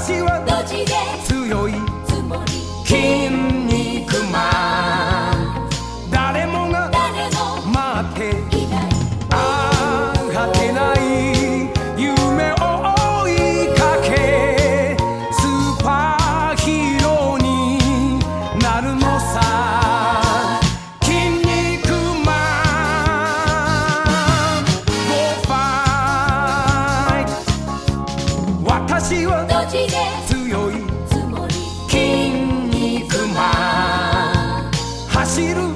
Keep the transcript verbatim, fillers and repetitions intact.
私はドジで強いつもり筋肉マン誰もが誰も待っていないあがけない夢を追いかけスーパーヒーローになるのさ筋肉マン Go fight 私はドジで強いつもり筋肉マン走る